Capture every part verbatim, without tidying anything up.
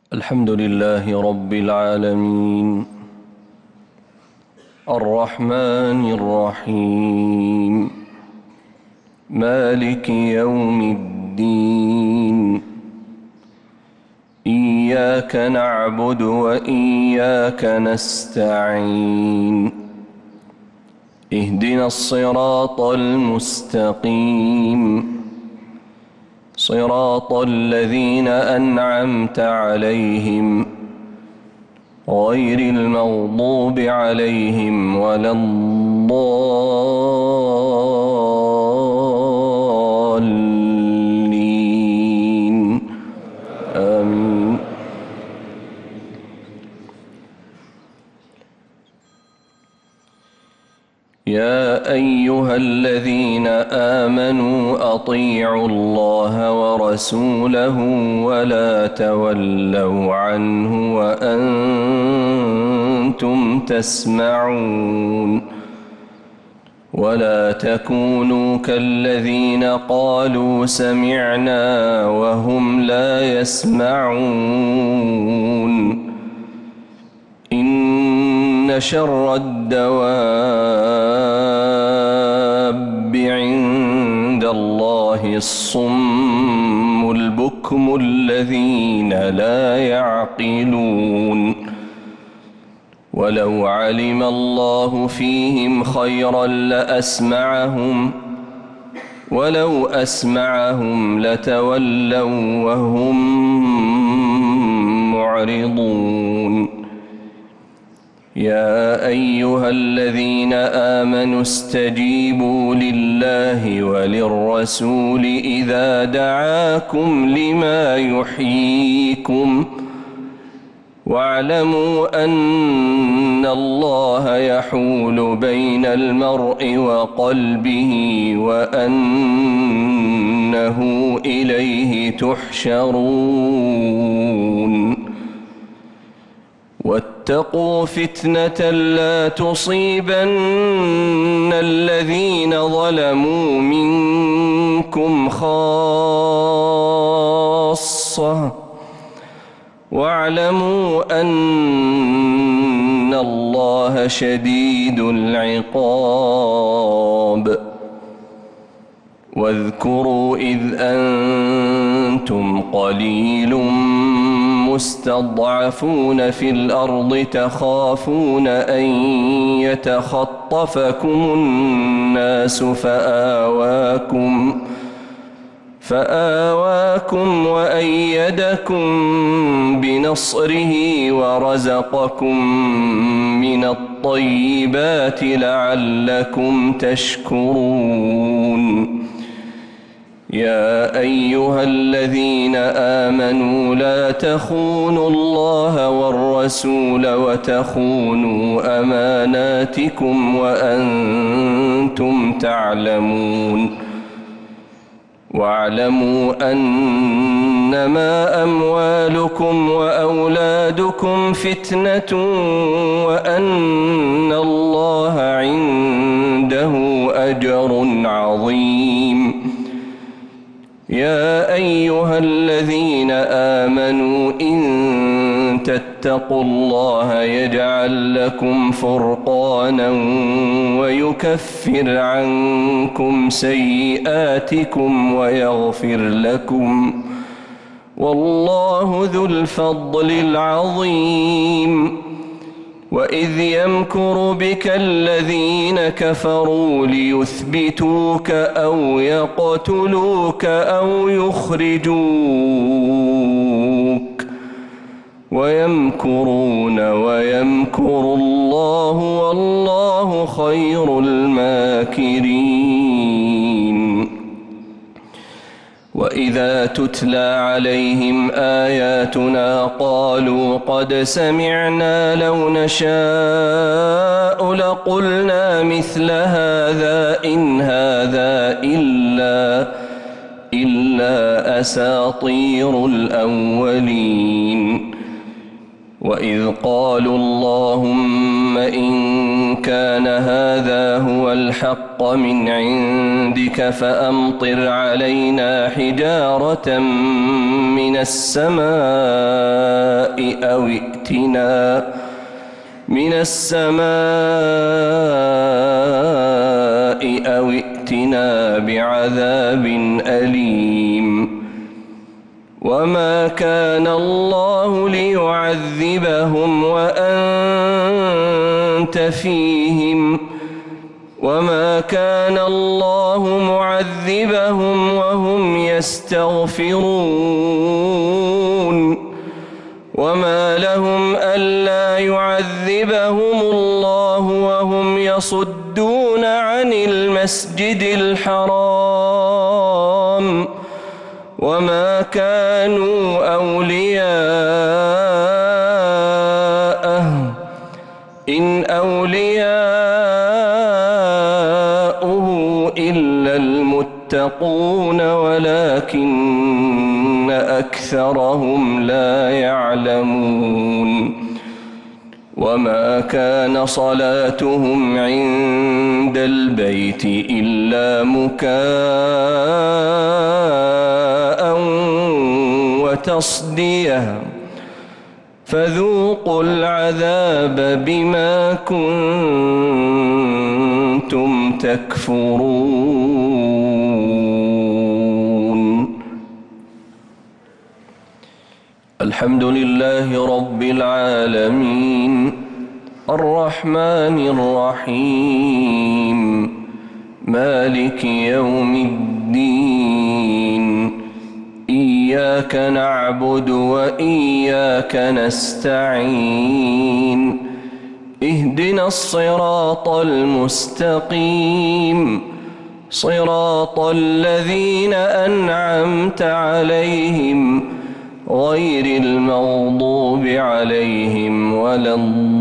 الحمد لله رب العالمين الرحمن الرحيم مالك يوم الدين إياك نعبد وإياك نستعين اهدنا الصراط المستقيم صراط الذين أنعمت عليهم غير المغضوب عليهم ولا الضالين آمين. يا أيها الذين آمنوا أطيعوا الله ورسوله ولا تولوا عنه وأنتم تسمعون ولا تكونوا كالذين قالوا سمعنا وهم لا يسمعون إن شر الدواب عند الله الصم البكم الذين لا يعقلون ولو علم الله فيهم خيرا لأسمعهم ولو أسمعهم لتولوا وهم معرضون يا أيها الذين آمنوا استجيبوا لله وللرسول إذا دعاكم لما يحييكم واعلموا أن الله يحول بين المرء وقلبه وأنه إليه تحشرون واتقوا فتنة لا تصيبن الذين ظلموا منكم خاصة واعلموا أن الله شديد العقاب واذكروا إذ أنتم قليل مستضعفون في الأرض تخافون أن يتخطفكم الناس فآواكم فآواكم وأيدكم بنصره ورزقكم من الطيبات لعلكم تشكرون يا أيها الذين آمنوا لا تخونوا الله والرسول وتخونوا أماناتكم وأنتم تعلمون واعلموا أنما أموالكم وأولادكم فتنة وأن الله عنده أجر عظيم يا أيها الذين آمنوا إن تتقوا الله يجعل لكم فرقانا ويكفر عنكم سيئاتكم ويغفر لكم والله ذو الفضل العظيم وإذ يمكر بك الذين كفروا ليثبتوك أو يقتلوك أو يخرجوك ويمكرون ويمكر الله والله خير الماكرين وإذا تتلى عليهم آياتنا قالوا قد سمعنا لو نشاء لقلنا مثل هذا إن هذا إلا إلا أساطير الأولين وإذ قالوا اللهم إن كان هذا هو الحق من عندك فأمطر علينا حجارة من السماء أو ائتنا من السماء أو ائتنا بعذاب أليم وما كان الله ليعذبهم وأنت فيهم وما كان الله معذبهم وهم يستغفرون وما لهم ألا يعذبهم الله وهم يصدون عن المسجد الحرام وما كانوا أولياءه إن أولياؤه إلا المتقون ولكن أكثرهم لا يعلمون وما كان صلاتهم عند البيت إلا مكاء وتصديه فذوقوا العذاب بما كنتم تكفرون. الحمد لله رب العالمين الرحمن الرحيم مالك يوم الدين إياك نعبد وإياك نستعين اهدنا الصراط المستقيم صراط الذين أنعمت عليهم غير المغضوب عليهم ولا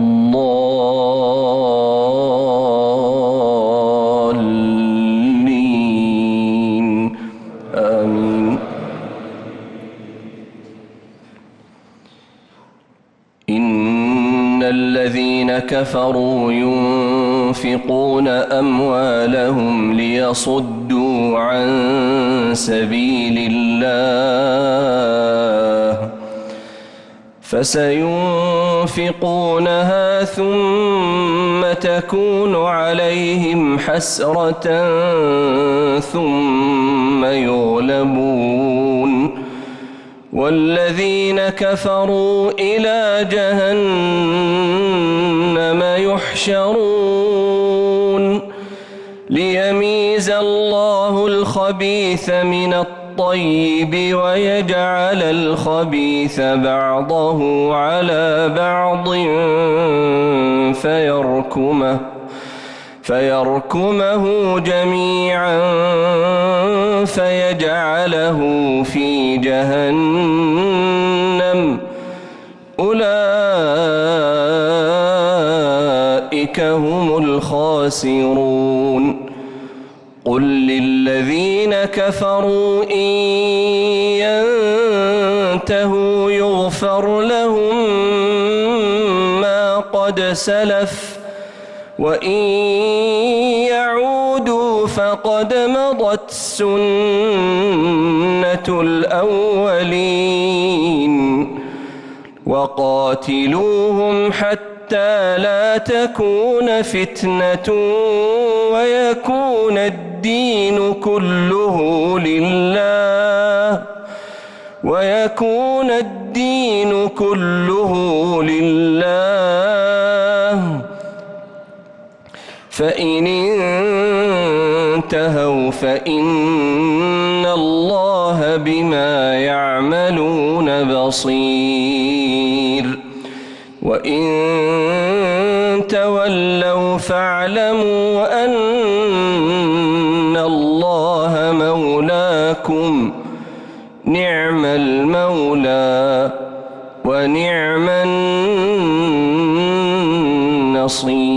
الضالين آمين. إن الذين كفروا ينفقون أموالهم ليصدوا عن سبيل الله فسينفقونها ثم تكون عليهم حسرة ثم يغلبون والذين كفروا إلى جهنم يحشرون ليميز الله الخبيث من الطيب ويجعل الخبيث بعضه على بعض فيركمه فيركمه جميعا فيجعله في جهنم أولئك هم الخاسرون. قل للذين كفروا إن ينتهوا يغفر لهم ما قد سلف وإن يعودوا فقد مضت سنة الأولين وقاتلوهم حتى لا تكون فتنة ويكون الدين كله لله ويكون الدين كله لله فإن انتهوا فإن الله بما يعملون بصير وإن تولوا فاعلموا أن الله مولاكم نعم المولى ونعم النصير.